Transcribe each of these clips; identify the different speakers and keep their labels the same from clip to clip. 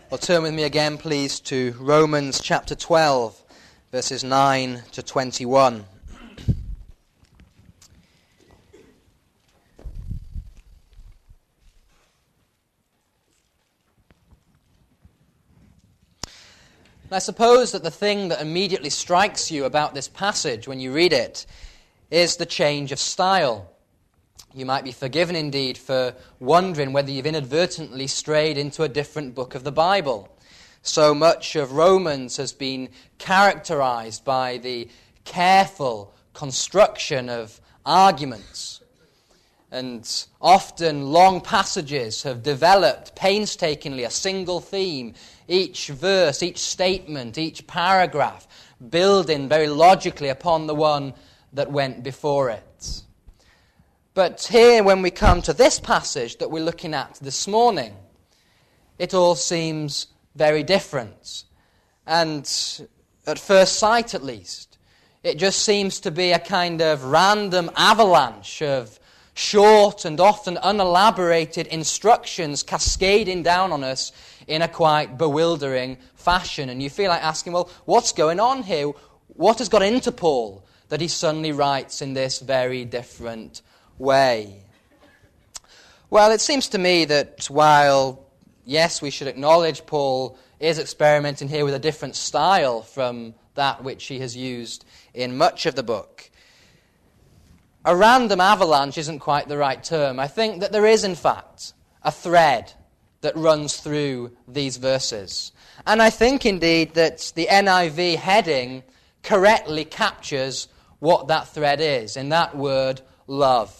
Speaker 1: Well, turn with me again, please, to Romans chapter 12, verses 9 to 21. And I suppose that the thing that immediately strikes you about this passage when you read it is the change of style. You might be forgiven indeed for wondering whether you've inadvertently strayed into a different book of the Bible. So much of Romans has been characterized by the careful construction of arguments. And often long passages have developed painstakingly a single theme, each verse, each statement, each paragraph, building very logically upon the one that went before it. But here, when we come to this passage that we're looking at this morning, it all seems very different. And at first sight, at least, it just seems to be a kind of random avalanche of short and often unelaborated instructions cascading down on us in a quite bewildering fashion. And you feel like asking, well, what's going on here? What has got into Paul that he suddenly writes in this very different way? Well, it seems to me that while, yes, we should acknowledge Paul is experimenting here with a different style from that which he has used in much of the book, a random avalanche isn't quite the right term. I think that there is, in fact, a thread that runs through these verses. And I think, indeed, that the NIV heading correctly captures what that thread is, in that word, love.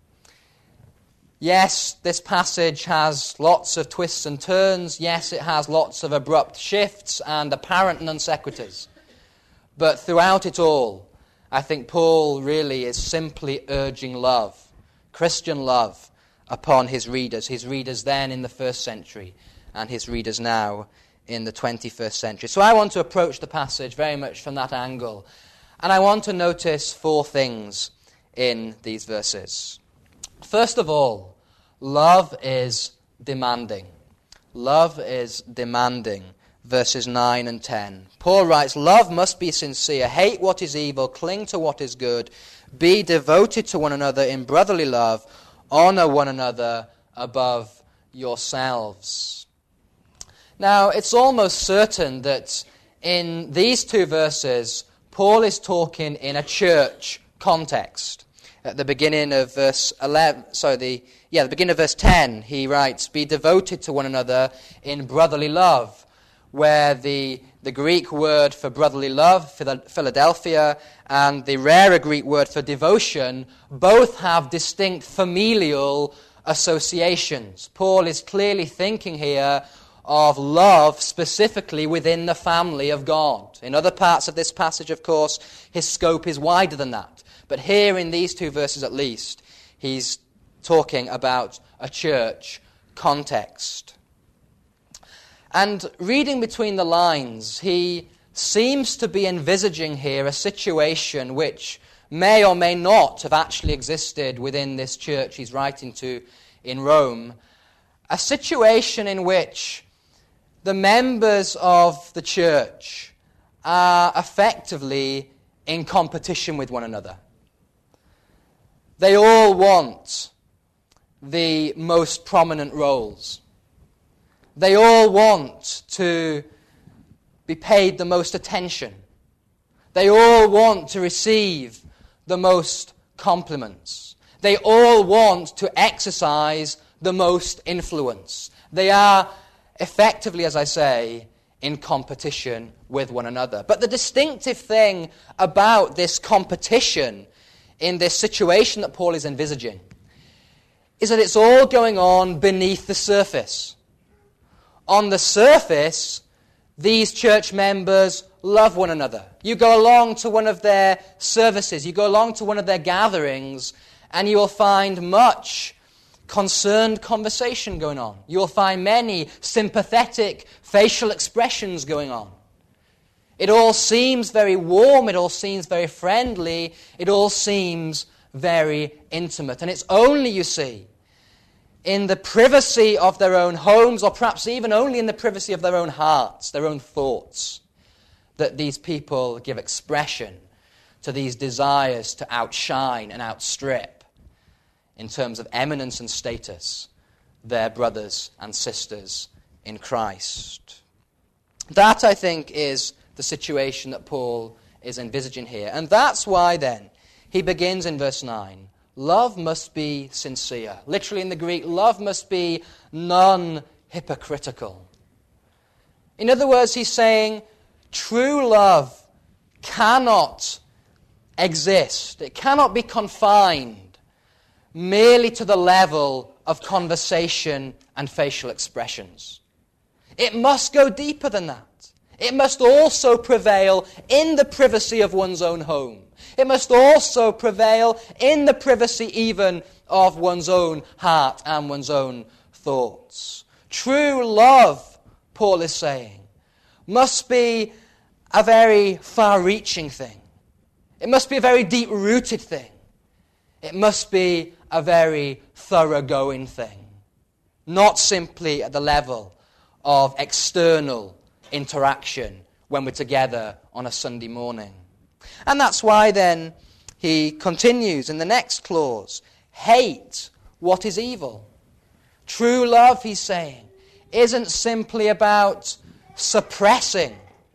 Speaker 1: Yes, this passage has lots of twists and turns. Yes, it has lots of abrupt shifts and apparent non sequiturs. But throughout it all, I think Paul really is simply urging love, Christian love, upon his readers then in the first century and his readers now in the 21st century. So I want to approach the passage very much from that angle. And I want to notice four things in these verses. First of all, love is demanding. Love is demanding. Verses 9 and 10. Paul writes, "Love must be sincere. Hate what is evil. Cling to what is good. Be devoted to one another in brotherly love. Honor one another above yourselves." Now, it's almost certain that in these two verses, Paul is talking in a church context. At the beginning of verse 10, he writes, "Be devoted to one another in brotherly love," where the Greek word for brotherly love, Philadelphia, and the rarer Greek word for devotion, both have distinct familial associations. Paul is clearly thinking here of love specifically within the family of God. In other parts of this passage, of course, his scope is wider than that. But here in these two verses at least, he's talking about a church context. And reading between the lines, he seems to be envisaging here a situation which may or may not have actually existed within this church he's writing to in Rome. A situation in which the members of the church are effectively in competition with one another. They all want the most prominent roles. They all want to be paid the most attention. They all want to receive the most compliments. They all want to exercise the most influence. They are effectively, as I say, in competition with one another. But the distinctive thing about this competition in this situation that Paul is envisaging is that it's all going on beneath the surface. On the surface, these church members love one another. You go along to one of their services, you go along to one of their gatherings, and you will find much concerned conversation going on. You will find many sympathetic facial expressions going on. It all seems very warm, it all seems very friendly, it all seems very intimate. And it's only, you see, in the privacy of their own homes, or perhaps even only in the privacy of their own hearts, their own thoughts, that these people give expression to these desires to outshine and outstrip, in terms of eminence and status, their brothers and sisters in Christ. That, I think, is the situation that Paul is envisaging here. And that's why, then, he begins in verse 9. Love must be sincere. Literally in the Greek, love must be non-hypocritical. In other words, he's saying true love cannot exist. It cannot be confined merely to the level of conversation and facial expressions. It must go deeper than that. It must also prevail in the privacy of one's own home. It must also prevail in the privacy even of one's own heart and one's own thoughts. True love, Paul is saying, must be a very far-reaching thing. It must be a very deep-rooted thing. It must be a very thoroughgoing thing. Not simply at the level of external interaction when we're together on a Sunday morning. And that's why then he continues in the next clause, hate what is evil. True love, he's saying, isn't simply about suppressing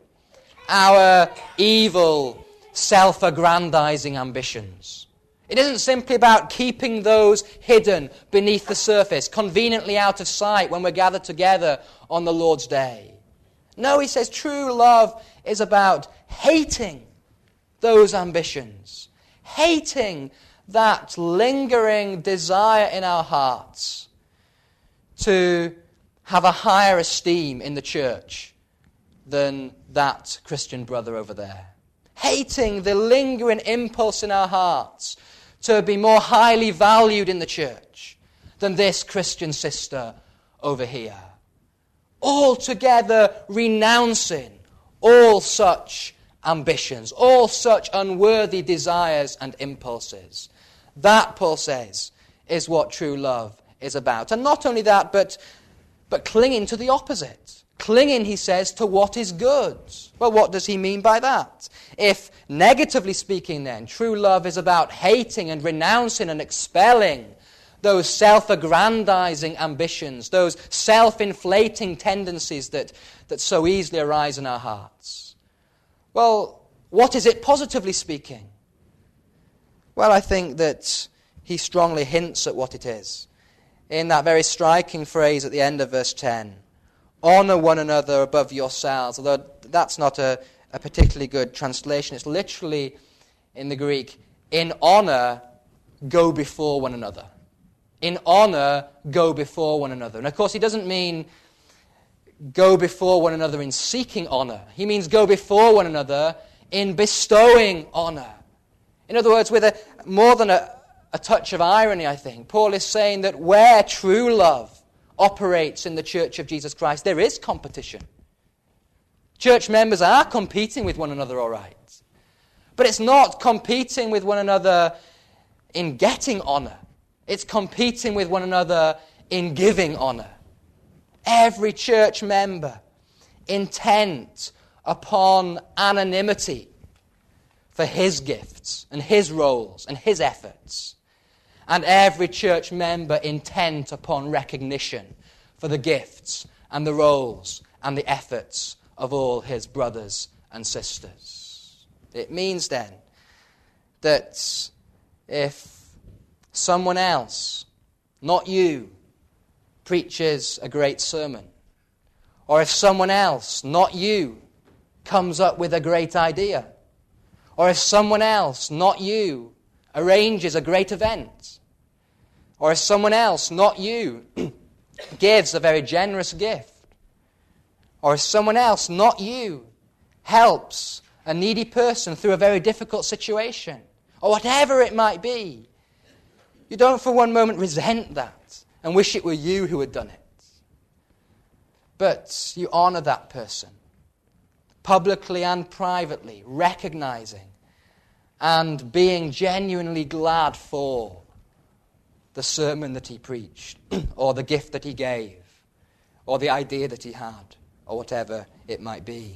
Speaker 1: our evil, self-aggrandizing ambitions. It isn't simply about keeping those hidden beneath the surface, conveniently out of sight when we're gathered together on the Lord's day. No, he says true love is about hating those ambitions, hating that lingering desire in our hearts to have a higher esteem in the church than that Christian brother over there. Hating the lingering impulse in our hearts to be more highly valued in the church than this Christian sister over here. Altogether renouncing all such ambitions, all such unworthy desires and impulses. That, Paul says, is what true love is about. And not only that, but clinging to the opposite. Clinging, he says, to what is good. Well, what does he mean by that? If, negatively speaking then, true love is about hating and renouncing and expelling those self-aggrandizing ambitions, those self-inflating tendencies that so easily arise in our hearts. Well, what is it positively speaking? Well, I think that he strongly hints at what it is in that very striking phrase at the end of verse 10. Honor one another above yourselves, although that's not a particularly good translation. It's literally, in the Greek, in honor, go before one another. In honor, go before one another. And of course, he doesn't mean go before one another in seeking honor. He means go before one another in bestowing honor. In other words, with more than a touch of irony, I think, Paul is saying that where true love operates in the Church of Jesus Christ, there is competition. Church members are competing with one another, all right. But it's not competing with one another in getting honor. It's competing with one another in giving honor. Every church member intent upon anonymity for his gifts and his roles and his efforts. And every church member intent upon recognition for the gifts and the roles and the efforts of all his brothers and sisters. It means then that if someone else, not you, preaches a great sermon, or if someone else, not you, comes up with a great idea, or if someone else, not you, arranges a great event, or if someone else, not you, gives a very generous gift, or if someone else, not you, helps a needy person through a very difficult situation, or whatever it might be, you don't for one moment resent that and wish it were you who had done it. But you honor that person, publicly and privately, recognizing and being genuinely glad for the sermon that he preached, or the gift that he gave, or the idea that he had, or whatever it might be.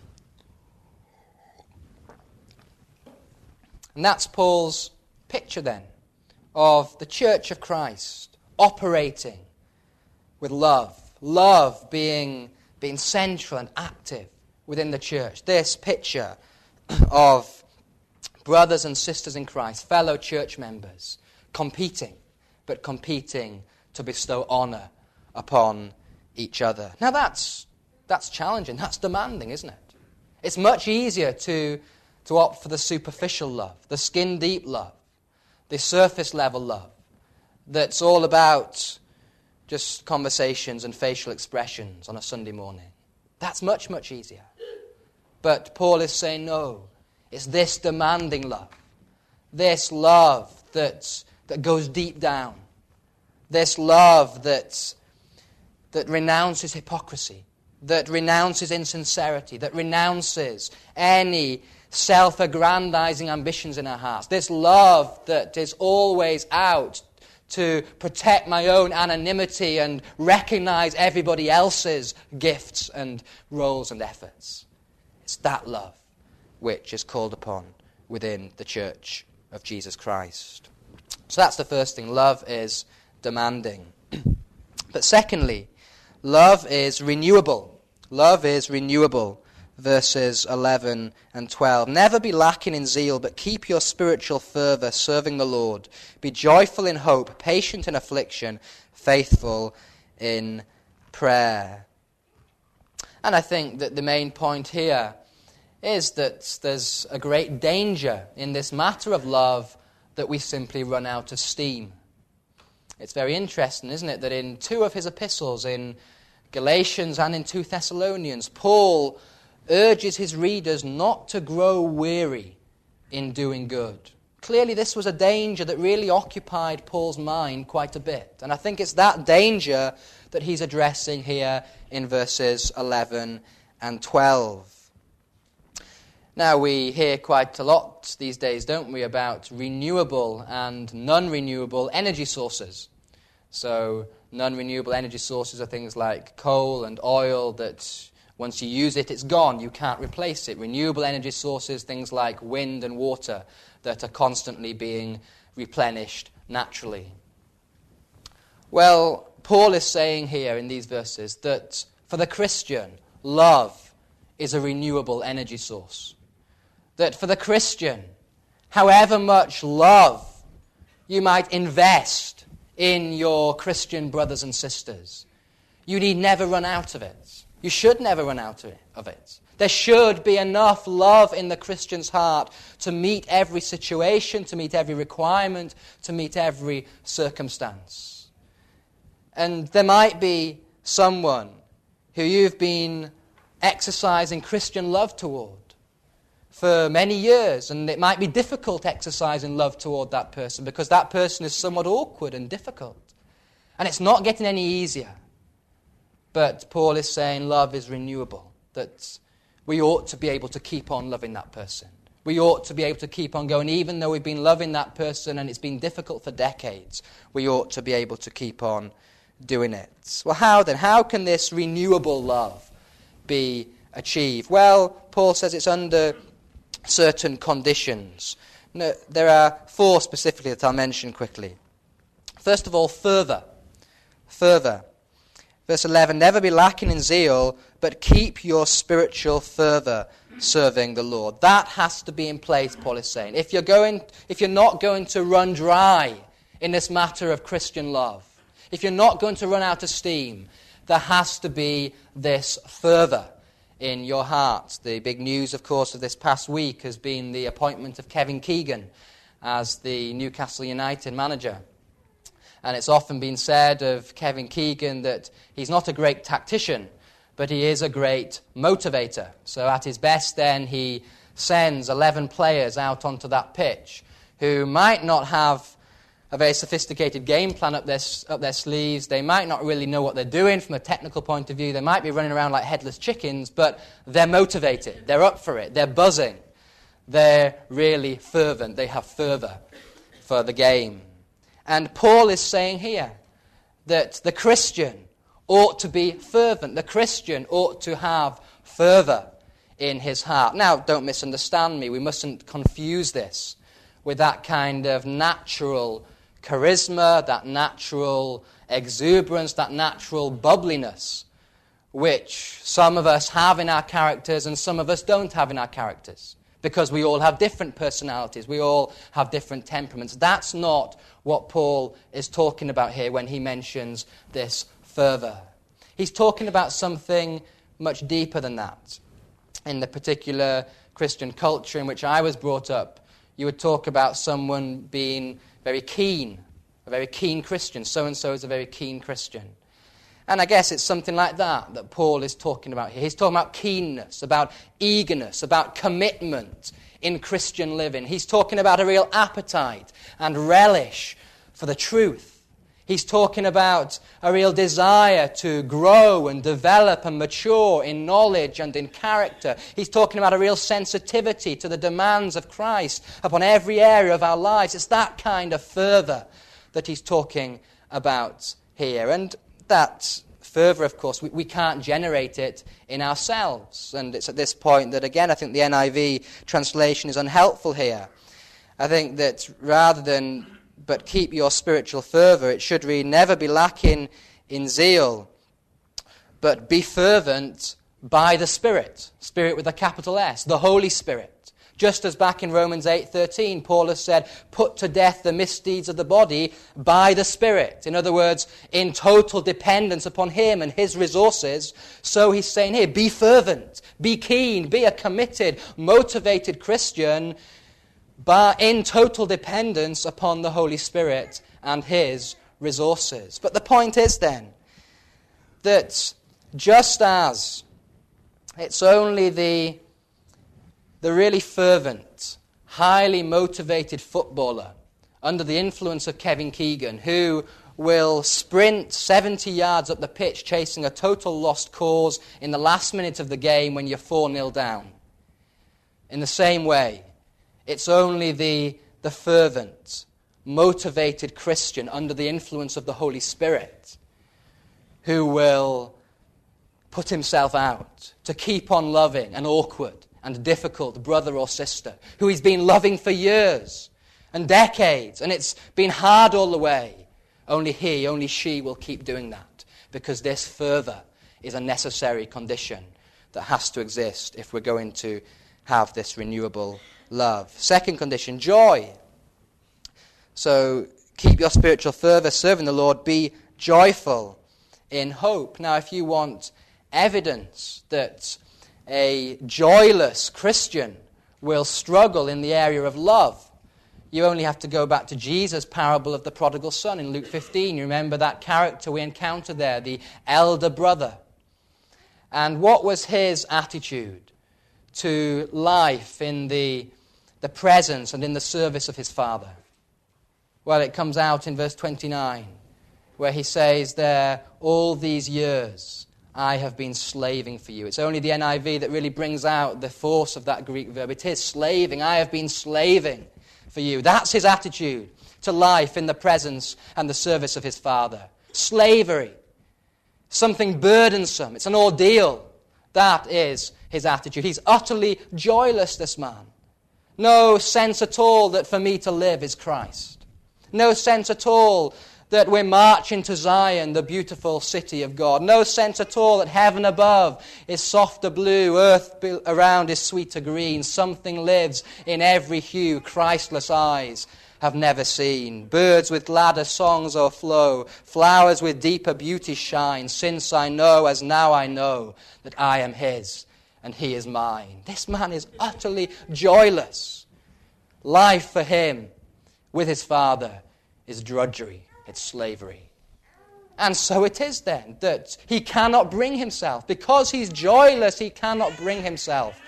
Speaker 1: And that's Paul's picture then of the Church of Christ operating with love. Love being central and active within the church. This picture of brothers and sisters in Christ, fellow church members, competing to bestow honor upon each other. Now that's challenging, that's demanding, isn't it? It's much easier to opt for the superficial love, the skin-deep love, the surface-level love, that's all about just conversations and facial expressions on a Sunday morning. That's much, much easier. But Paul is saying, no, it's this demanding love, this love that goes deep down, this love that renounces hypocrisy, that renounces insincerity, that renounces any self-aggrandizing ambitions in our hearts, this love that is always out to protect my own anonymity and recognize everybody else's gifts and roles and efforts. It's that love which is called upon within the Church of Jesus Christ. So that's the first thing. Love is demanding. But secondly, love is renewable. Love is renewable. Verses 11 and 12. Never be lacking in zeal, but keep your spiritual fervor serving the Lord. Be joyful in hope, patient in affliction, faithful in prayer. And I think that the main point here is that there's a great danger in this matter of love that we simply run out of steam. It's very interesting, isn't it, that in two of his epistles, in Galatians and in 2 Thessalonians, Paul urges his readers not to grow weary in doing good. Clearly this was a danger that really occupied Paul's mind quite a bit. And I think it's that danger that he's addressing here in verses 11 and 12. Now we hear quite a lot these days, don't we, about renewable and non-renewable energy sources. So non-renewable energy sources are things like coal and oil that once you use it, it's gone. You can't replace it. Renewable energy sources, things like wind and water, that are constantly being replenished naturally. Well, Paul is saying here in these verses that for the Christian, love is a renewable energy source. That for the Christian, however much love you might invest in your Christian brothers and sisters, you need never run out of it. You should never run out of it. There should be enough love in the Christian's heart to meet every situation, to meet every requirement, to meet every circumstance. And there might be someone who you've been exercising Christian love toward for many years, and it might be difficult exercising love toward that person because that person is somewhat awkward and difficult. And it's not getting any easier. But Paul is saying love is renewable, that we ought to be able to keep on loving that person. We ought to be able to keep on going, even though we've been loving that person and it's been difficult for decades. We ought to be able to keep on doing it. Well, how then? How can this renewable love be achieved? Well, Paul says it's under certain conditions. No, there are 4 specifically that I'll mention quickly. First of all, fervor. Verse 11, never be lacking in zeal, but keep your spiritual fervor serving the Lord. That has to be in place, Paul is saying. If you're not going to run dry in this matter of Christian love, if you're not going to run out of steam, there has to be this fervor in your heart. The big news, of course, of this past week has been the appointment of Kevin Keegan as the Newcastle United manager. And it's often been said of Kevin Keegan that he's not a great tactician, but he is a great motivator. So at his best then, he sends 11 players out onto that pitch who might not have a very sophisticated game plan up their sleeves. They might not really know what they're doing from a technical point of view. They might be running around like headless chickens, but they're motivated. They're up for it. They're buzzing. They're really fervent. They have fervor for the game. And Paul is saying here that the Christian ought to be fervent. The Christian ought to have fervour in his heart. Now, don't misunderstand me. We mustn't confuse this with that kind of natural charisma, that natural exuberance, that natural bubbliness, which some of us have in our characters and some of us don't have in our characters, because we all have different personalities, we all have different temperaments. That's not what Paul is talking about here when he mentions this fervour. He's talking about something much deeper than that. In the particular Christian culture in which I was brought up, you would talk about someone being very keen, a very keen Christian. So-and-so is a very keen Christian. And I guess it's something like that Paul is talking about here. He's talking about keenness, about eagerness, about commitment in Christian living. He's talking about a real appetite and relish for the truth. He's talking about a real desire to grow and develop and mature in knowledge and in character. He's talking about a real sensitivity to the demands of Christ upon every area of our lives. It's that kind of fervour that he's talking about here. And that fervour, of course, we can't generate it in ourselves. And it's at this point that, again, I think the NIV translation is unhelpful here. I think that rather than "but keep your spiritual fervour," it should read, "never be lacking in zeal, but be fervent by the Spirit." Spirit with a capital S, the Holy Spirit. Just as back in Romans 8:13, Paul has said, "Put to death the misdeeds of the body by the Spirit." In other words, in total dependence upon Him and His resources. So he's saying here, be fervent, be keen, be a committed, motivated Christian, but in total dependence upon the Holy Spirit and His resources. But the point is then that just as it's only the really fervent, highly motivated footballer under the influence of Kevin Keegan who will sprint 70 yards up the pitch chasing a total lost cause in the last minute of the game when you're 4-0 down. In the same way, it's only the fervent, motivated Christian under the influence of the Holy Spirit who will put himself out to keep on loving an awkward and difficult brother or sister who he's been loving for years and decades, and it's been hard all the way. Only he, only she will keep doing that, because this fervour is a necessary condition that has to exist if we're going to have this renewable love. Second condition, joy. So keep your spiritual fervour, serving the Lord, be joyful in hope. Now, if you want evidence that a joyless Christian will struggle in the area of love, you only have to go back to Jesus' parable of the prodigal son in Luke 15. You remember that character we encounter there, the elder brother. And what was his attitude to life in the presence and in the service of his Father? Well, it comes out in verse 29, where he says there, "All these years I have been slaving for you." It's only the NIV that really brings out the force of that Greek verb. It is slaving. I have been slaving for you. That's his attitude to life in the presence and the service of his Father. Slavery. Something burdensome. It's an ordeal. That is his attitude. He's utterly joyless, this man. No sense at all that for me to live is Christ. No sense at all that we're marching to Zion, the beautiful city of God. No sense at all that heaven above is softer blue, earth around is sweeter green. Something lives in every hue Christless eyes have never seen. Birds with gladder songs o'erflow, flowers with deeper beauty shine, since I know, as now I know, that I am His and He is mine. This man is utterly joyless. Life for him with his Father is drudgery, it's slavery. And so it is then that he cannot bring himself, because he's joyless, he cannot bring himself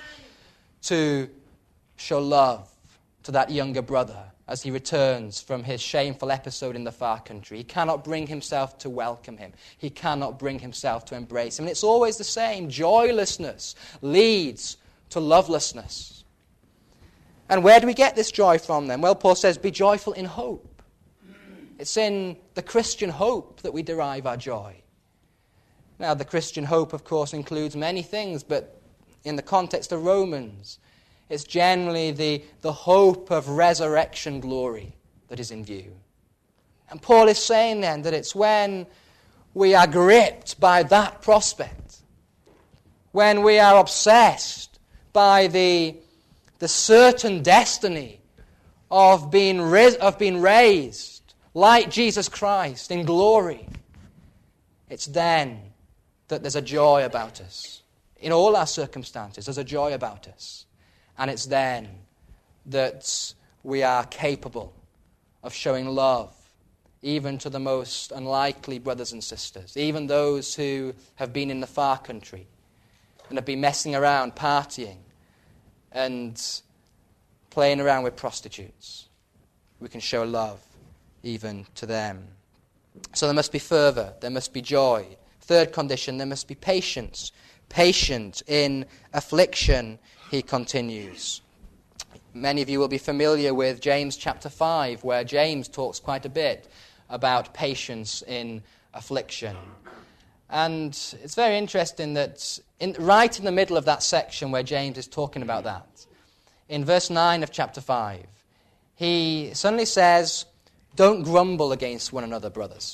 Speaker 1: to show love to that younger brother as he returns from his shameful episode in the far country. He cannot bring himself to welcome him. He cannot bring himself to embrace him. And it's always the same. Joylessness leads to lovelessness. And where do we get this joy from then? Well, Paul says, be joyful in hope. It's in the Christian hope that we derive our joy. Now, the Christian hope, of course, includes many things, but in the context of Romans, it's generally the hope of resurrection glory that is in view. And Paul is saying then that it's when we are gripped by that prospect, when we are obsessed by the certain destiny of being raised like Jesus Christ in glory, it's then that there's a joy about us. In all our circumstances, there's a joy about us. And it's then that we are capable of showing love, even to the most unlikely brothers and sisters, even those who have been in the far country and have been messing around, partying, and playing around with prostitutes. We can show love even to them. So there must be fervour, there must be joy. Third condition, there must be patience. Patient in affliction, he continues. Many of you will be familiar with James chapter 5, where James talks quite a bit about patience in affliction. And it's very interesting that right in the middle of that section where James is talking about that, in verse 9 of chapter 5, he suddenly says, "Don't grumble against one another, brothers."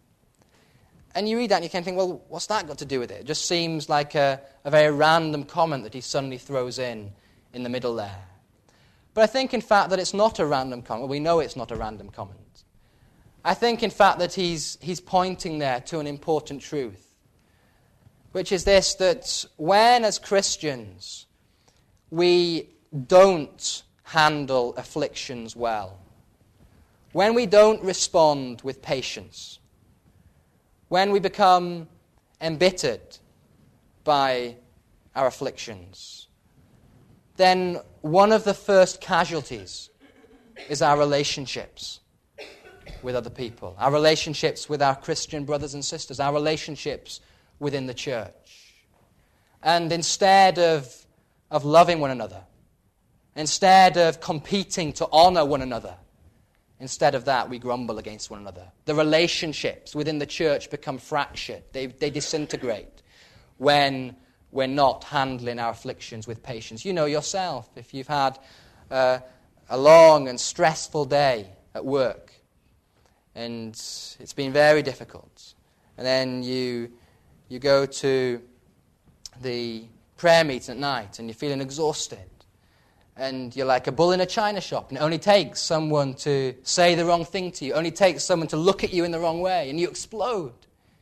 Speaker 1: And you read that and you can think, well, what's that got to do with it? It just seems like a very random comment that he suddenly throws in the middle there. But I think, in fact, that it's not a random comment. Well, we know it's not a random comment. I think, in fact, that he's pointing there to an important truth, which is this, that when, as Christians, we don't handle afflictions well, when we don't respond with patience, when we become embittered by our afflictions, then one of the first casualties is our relationships with other people, our relationships with our Christian brothers and sisters, our relationships within the church. And instead of loving one another, instead of competing to honor one another, instead of that, we grumble against one another. The relationships within the church become fractured. They disintegrate when we're not handling our afflictions with patience. You know yourself, if you've had a long and stressful day at work, and it's been very difficult, and then you go to the prayer meeting at night, and you're feeling exhausted, and you're like a bull in a china shop, and it only takes someone to say the wrong thing to you, it only takes someone to look at you in the wrong way, and you explode.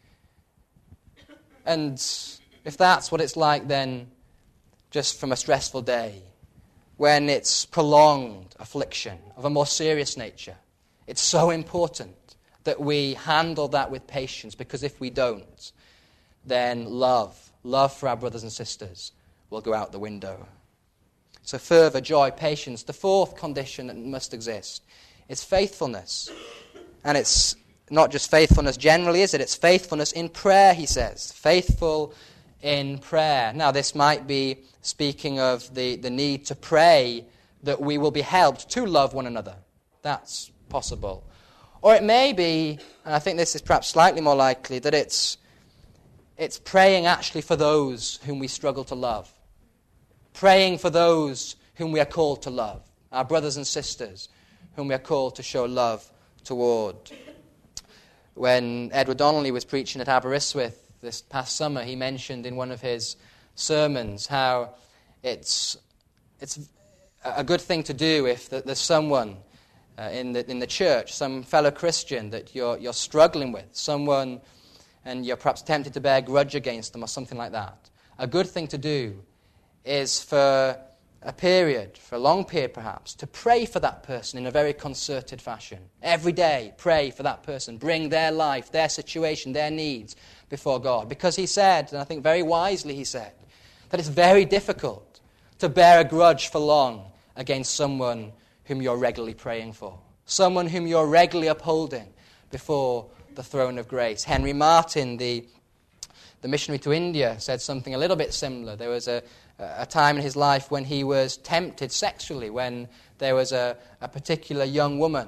Speaker 1: And if that's what it's like, then just from a stressful day, when it's prolonged affliction of a more serious nature, it's so important that we handle that with patience, because if we don't, then love for our brothers and sisters will go out the window. So fervour, joy, patience. The fourth condition that must exist is faithfulness. And it's not just faithfulness generally, is it? It's faithfulness in prayer, he says. Faithful in prayer. Now, this might be speaking of the need to pray that we will be helped to love one another. That's possible. Or it may be, and I think this is perhaps slightly more likely, that it's praying actually for those whom we struggle to love. Praying for those whom we are called to love. Our brothers and sisters whom we are called to show love toward. When Edward Donnelly was preaching at Aberystwyth this past summer, he mentioned in one of his sermons how it's a good thing to do if there's someone in the church, some fellow Christian that you're struggling with, someone, and you're perhaps tempted to bear a grudge against them or something like that. A good thing to do is for a long period perhaps, to pray for that person in a very concerted fashion. Every day, pray for that person. Bring their life, their situation, their needs before God. Because he said, and I think very wisely he said, that it's very difficult to bear a grudge for long against someone whom you're regularly praying for, someone whom you're regularly upholding before the throne of grace. Henry Martin, the missionary to India, said something a little bit similar. There was a time in his life when he was tempted sexually, when there was a particular young woman,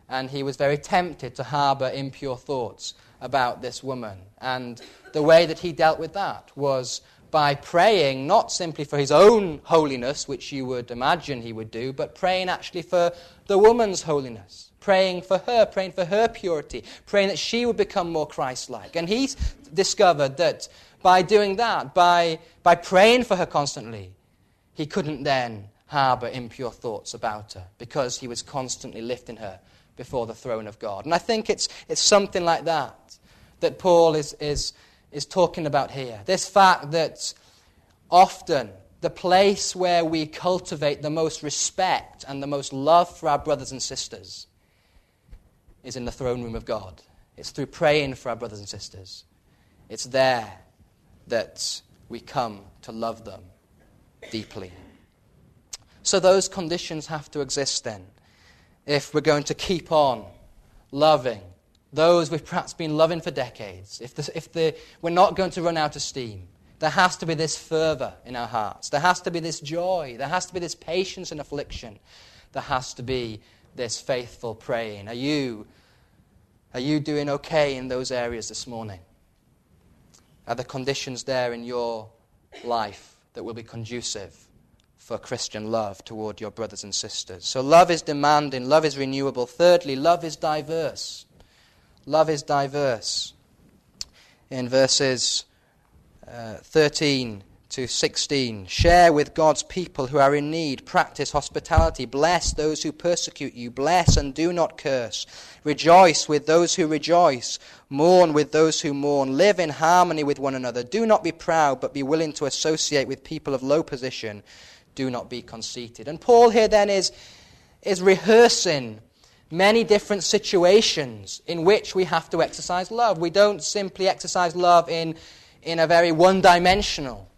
Speaker 1: and he was very tempted to harbor impure thoughts about this woman. And the way that he dealt with that was by praying not simply for his own holiness, which you would imagine he would do, but praying actually for the woman's holiness, praying for her purity, praying that she would become more Christ-like. And he discovered that by doing that, by praying for her constantly, he couldn't then harbor impure thoughts about her because he was constantly lifting her before the throne of God. And I think it's something like that Paul is talking about here. This fact that often the place where we cultivate the most respect and the most love for our brothers and sisters is in the throne room of God. It's through praying for our brothers and sisters. It's there that we come to love them deeply. So those conditions have to exist then, if we're going to keep on loving those we've perhaps been loving for decades. We're not going to run out of steam. There has to be this fervour in our hearts. There has to be this joy. There has to be this patience in affliction. There has to be this faithful praying. Are you doing okay in those areas this morning? Are the conditions there in your life that will be conducive for Christian love toward your brothers and sisters? So love is demanding, love is renewable. Thirdly, love is diverse. Love is diverse. In verses 13 to 16, share with God's people who are in need. Practice hospitality. Bless those who persecute you. Bless and do not curse. Rejoice with those who rejoice. Mourn with those who mourn. Live in harmony with one another. Do not be proud, but be willing to associate with people of low position. Do not be conceited. And Paul here then is rehearsing many different situations in which we have to exercise love. We don't simply exercise love in a very one-dimensional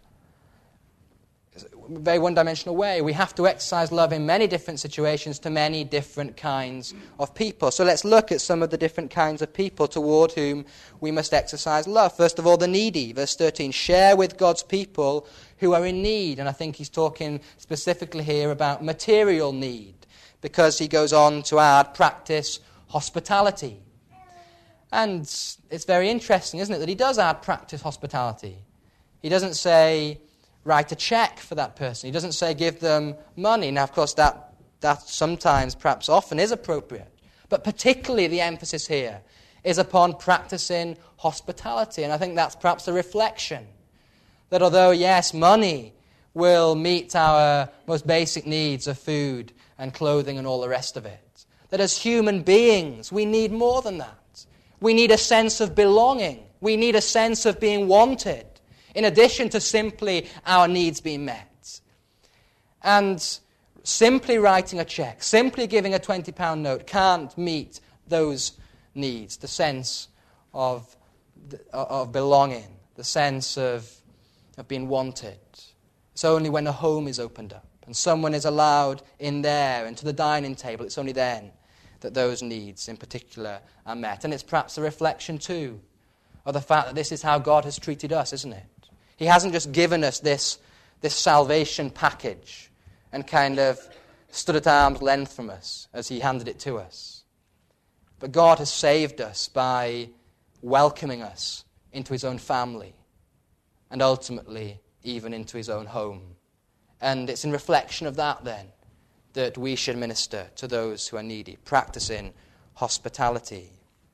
Speaker 1: way. We have to exercise love in many different situations to many different kinds of people. So let's look at some of the different kinds of people toward whom we must exercise love. First of all, the needy. Verse 13, share with God's people who are in need. And I think he's talking specifically here about material need, because he goes on to add, practice hospitality. And it's very interesting, isn't it, that he does add practice hospitality. He doesn't say write a check for that person. He doesn't say give them money. Now, of course, that sometimes, perhaps often, is appropriate. But particularly the emphasis here is upon practicing hospitality. And I think that's perhaps a reflection that although, yes, money will meet our most basic needs of food and clothing and all the rest of it, that as human beings, we need more than that. We need a sense of belonging. We need a sense of being wanted, in addition to simply our needs being met. And simply writing a check, simply giving a £20 note can't meet those needs, the sense of belonging, the sense of being wanted. It's only when a home is opened up and someone is allowed in there and to the dining table, it's only then that those needs in particular are met. And it's perhaps a reflection too of the fact that this is how God has treated us, isn't it? He hasn't just given us this salvation package and kind of stood at arm's length from us as he handed it to us. But God has saved us by welcoming us into his own family and ultimately even into his own home. And it's in reflection of that then that we should minister to those who are needy, practicing hospitality.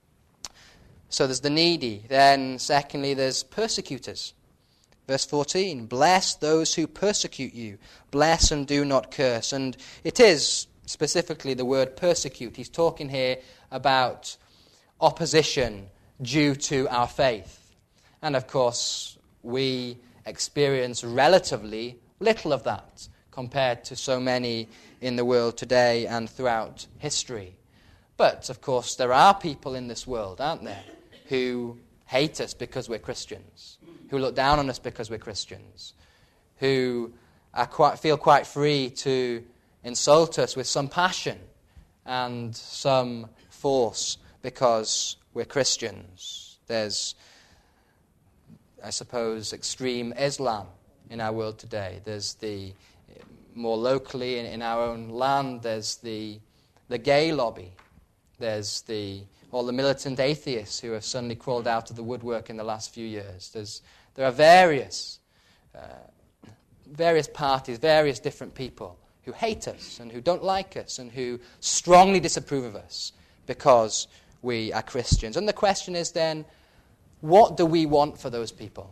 Speaker 1: So there's the needy. Then secondly, there's persecutors. Verse 14, bless those who persecute you. Bless and do not curse. And it is specifically the word persecute. He's talking here about opposition due to our faith. And of course, we experience relatively little of that compared to so many in the world today and throughout history. But, of course, there are people in this world, aren't there, who hate us because we're Christians, who look down on us because we're Christians, who feel quite free to insult us with some passion and some force because we're Christians. There's, I suppose, extreme Islam in our world today. There's the, more locally in our own land, there's the gay lobby There's all the militant atheists who have suddenly crawled out of the woodwork in the last few years. There are various parties, various different people who hate us and who don't like us and who strongly disapprove of us because we are Christians. And the question is then, what do we want for those people?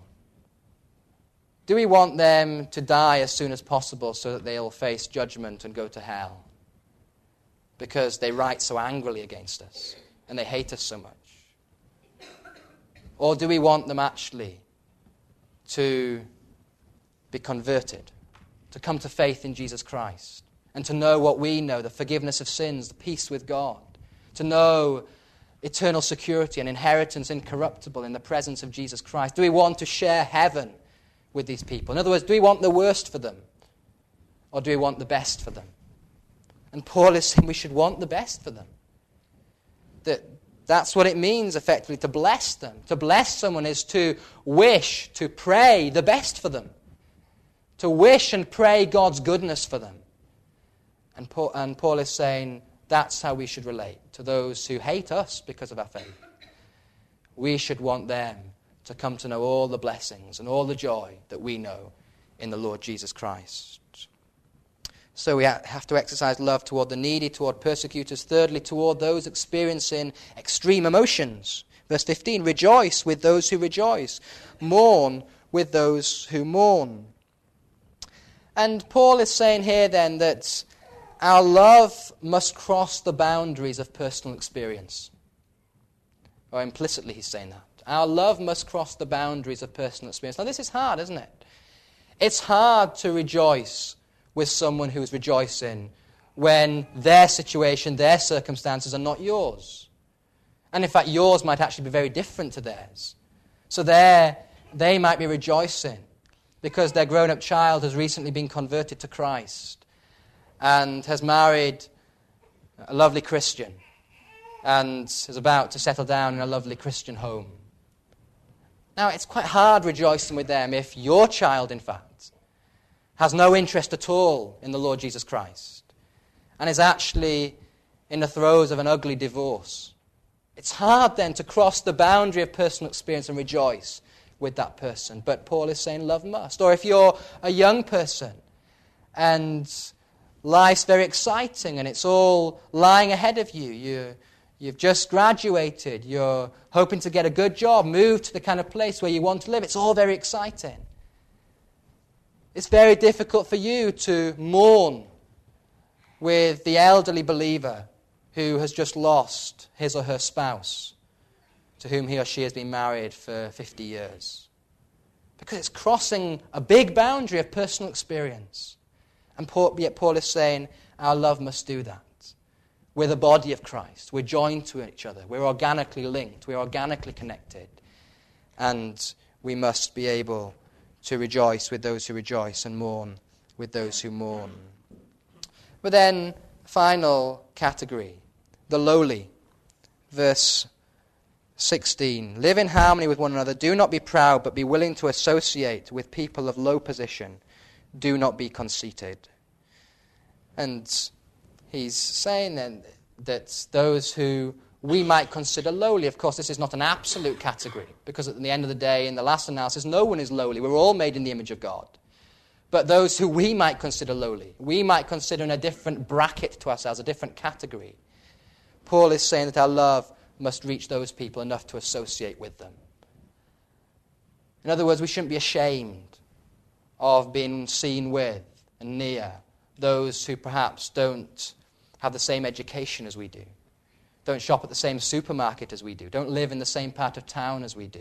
Speaker 1: Do we want them to die as soon as possible so that they'll face judgment and go to hell because they write so angrily against us and they hate us so much? Or do we want them actually to be converted, to come to faith in Jesus Christ, and to know what we know, the forgiveness of sins, the peace with God, to know eternal security and inheritance incorruptible in the presence of Jesus Christ? Do we want to share heaven with these people? In other words, do we want the worst for them, or do we want the best for them? And Paul is saying we should want the best for them. That's what it means, effectively, to bless them. To bless someone is to wish, to pray the best for them. To wish and pray God's goodness for them. And Paul is saying that's how we should relate to those who hate us because of our faith. We should want them to come to know all the blessings and all the joy that we know in the Lord Jesus Christ. So we have to exercise love toward the needy, toward persecutors. Thirdly, toward those experiencing extreme emotions. Verse 15, rejoice with those who rejoice. Mourn with those who mourn. And Paul is saying here then that our love must cross the boundaries of personal experience. Or implicitly he's saying that. Our love must cross the boundaries of personal experience. Now this is hard, isn't it? It's hard to rejoice with someone who is rejoicing when their situation, their circumstances are not yours. And in fact, yours might actually be very different to theirs. So they might be rejoicing because their grown-up child has recently been converted to Christ and has married a lovely Christian and is about to settle down in a lovely Christian home. Now, it's quite hard rejoicing with them if your child, in fact, has no interest at all in the Lord Jesus Christ and is actually in the throes of an ugly divorce. It's hard then to cross the boundary of personal experience and rejoice with that person. But Paul is saying love must. Or if you're a young person and life's very exciting and it's all lying ahead of you, you've just graduated, you're hoping to get a good job, move to the kind of place where you want to live, it's all very exciting. It's very difficult for you to mourn with the elderly believer who has just lost his or her spouse, to whom he or she has been married for 50 years. Because it's crossing a big boundary of personal experience. And yet Paul is saying our love must do that. We're the body of Christ. We're joined to each other. We're organically linked. We're organically connected. And we must be able to rejoice with those who rejoice and mourn with those who mourn. But then, final category, the lowly. Verse 16, live in harmony with one another. Do not be proud, but be willing to associate with people of low position. Do not be conceited. And he's saying then that those who we might consider lowly. Of course, this is not an absolute category, because at the end of the day, in the last analysis, no one is lowly. We're all made in the image of God. But those who we might consider lowly, we might consider in a different bracket to ourselves, a different category. Paul is saying that our love must reach those people enough to associate with them. In other words, we shouldn't be ashamed of being seen with and near those who perhaps don't have the same education as we do, don't shop at the same supermarket as we do, don't live in the same part of town as we do.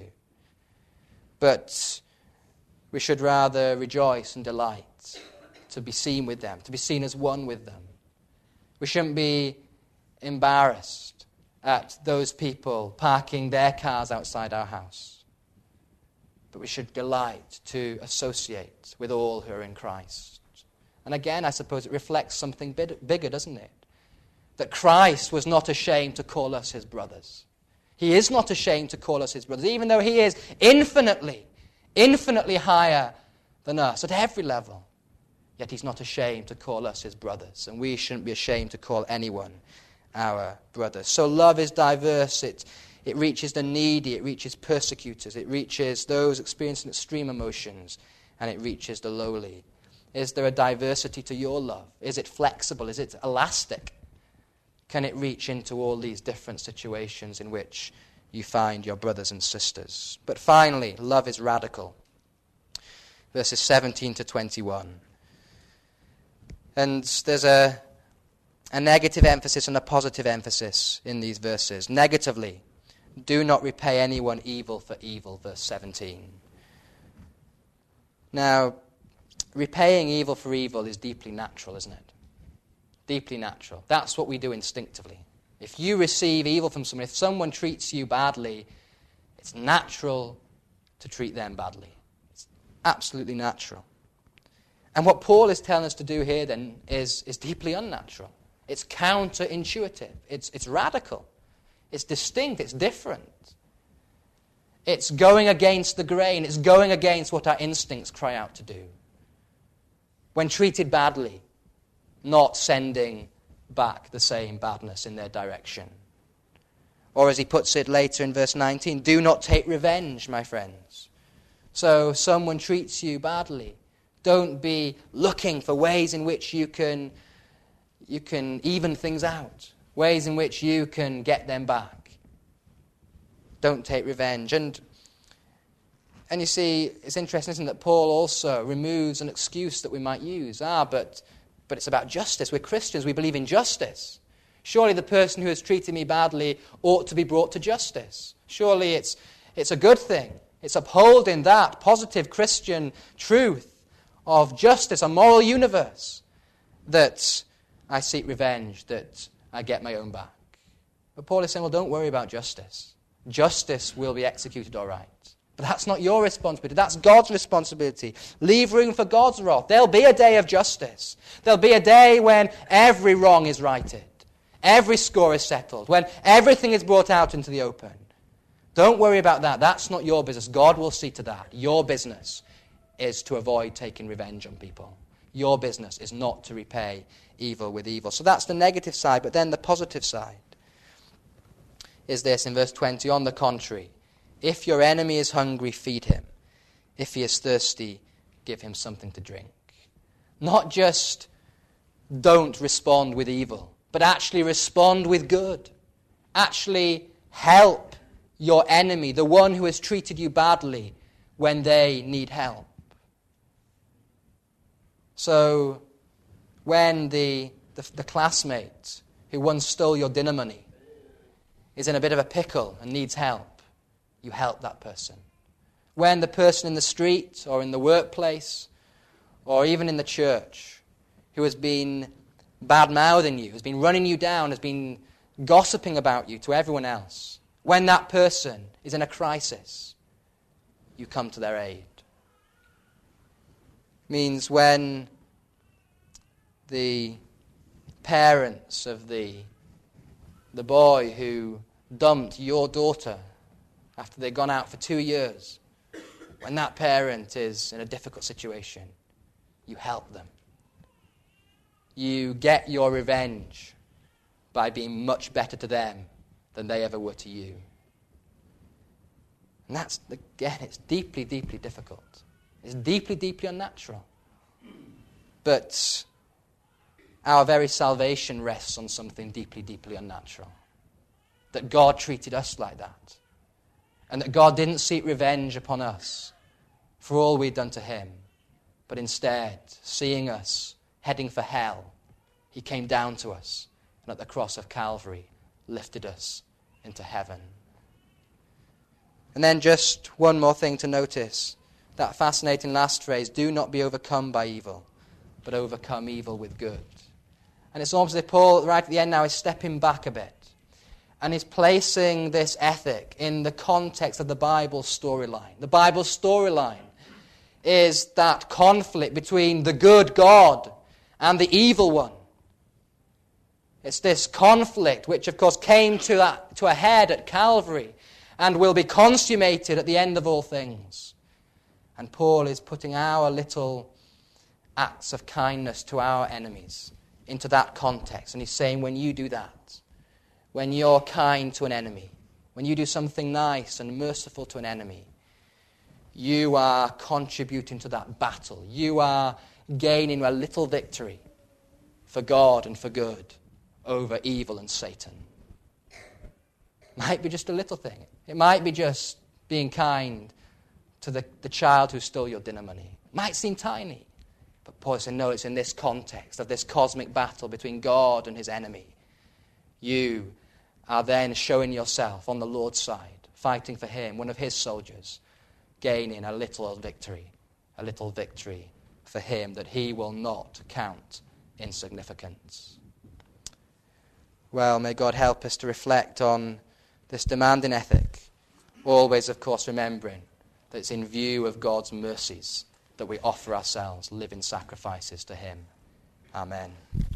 Speaker 1: But we should rather rejoice and delight to be seen with them, to be seen as one with them. We shouldn't be embarrassed at those people parking their cars outside our house. But we should delight to associate with all who are in Christ. And again, I suppose it reflects something bigger, doesn't it? That Christ was not ashamed to call us his brothers. He is not ashamed to call us his brothers, even though he is infinitely higher than us at every level. Yet he's not ashamed to call us his brothers, and we shouldn't be ashamed to call anyone our brothers. So love is diverse. It reaches the needy, it reaches persecutors, it reaches those experiencing extreme emotions, and it reaches the lowly. Is there a diversity to your love? Is it flexible? Is it elastic? Can it reach into all these different situations in which you find your brothers and sisters? But finally, love is radical. Verses 17 to 21. And there's a negative emphasis and a positive emphasis in these verses. Negatively, do not repay anyone evil for evil, verse 17. Now, repaying evil for evil is deeply natural, isn't it? Deeply natural. That's what we do instinctively. If you receive evil from someone, if someone treats you badly, it's natural to treat them badly. It's absolutely natural. And what Paul is telling us to do here then is deeply unnatural. It's counterintuitive. It's radical. It's distinct. It's different. It's going against the grain. It's going against what our instincts cry out to do. When treated badly, not sending back the same badness in their direction. Or as he puts it later in verse 19, do not take revenge, my friends. So someone treats you badly. Don't be looking for ways in which you can even things out, ways in which you can get them back. Don't take revenge. And you see, it's interesting, isn't it, that Paul also removes an excuse that we might use. But it's about justice. We're Christians. We believe in justice. Surely the person who has treated me badly ought to be brought to justice. Surely it's a good thing. It's upholding that positive Christian truth of justice, a moral universe, that I seek revenge, that I get my own back. But Paul is saying, well, don't worry about justice. Justice will be executed all right. But that's not your responsibility. That's God's responsibility. Leave room for God's wrath. There'll be a day of justice. There'll be a day when every wrong is righted. Every score is settled. When everything is brought out into the open. Don't worry about that. That's not your business. God will see to that. Your business is to avoid taking revenge on people. Your business is not to repay evil with evil. So that's the negative side. But then the positive side is this in verse 20. On the contrary, if your enemy is hungry, feed him. If he is thirsty, give him something to drink. Not just don't respond with evil, but actually respond with good. Actually help your enemy, the one who has treated you badly, when they need help. So when the classmate who once stole your dinner money is in a bit of a pickle and needs help, you help that person. When the person in the street or in the workplace or even in the church who has been bad-mouthing you, has been running you down, has been gossiping about you to everyone else, when that person is in a crisis, you come to their aid. Means when the parents of the boy who dumped your daughter after they'd gone out for 2 years, when that parent is in a difficult situation, you help them. You get your revenge by being much better to them than they ever were to you. And that's, again, it's deeply, deeply difficult. It's deeply, deeply unnatural. But our very salvation rests on something deeply, deeply unnatural. That God treated us like that. And that God didn't seek revenge upon us for all we'd done to him. But instead, seeing us heading for hell, he came down to us and at the cross of Calvary lifted us into heaven. And then just one more thing to notice. That fascinating last phrase, do not be overcome by evil, but overcome evil with good. And it's almost as if Paul, right at the end now, is stepping back a bit. And is placing this ethic in the context of the Bible storyline. The Bible storyline is that conflict between the good God and the evil one. It's this conflict which, of course, came to a head at Calvary and will be consummated at the end of all things. And Paul is putting our little acts of kindness to our enemies into that context. And he's saying, when you do that, when you're kind to an enemy, when you do something nice and merciful to an enemy, you are contributing to that battle. You are gaining a little victory for God and for good over evil and Satan. Might be just a little thing. It might be just being kind to the child who stole your dinner money. Might seem tiny, but Paul said, no, it's in this context of this cosmic battle between God and his enemy. You are then showing yourself on the Lord's side, fighting for him, one of his soldiers, gaining a little victory for him that he will not count insignificance. Well, may God help us to reflect on this demanding ethic, always, of course, remembering that it's in view of God's mercies that we offer ourselves living sacrifices to him. Amen.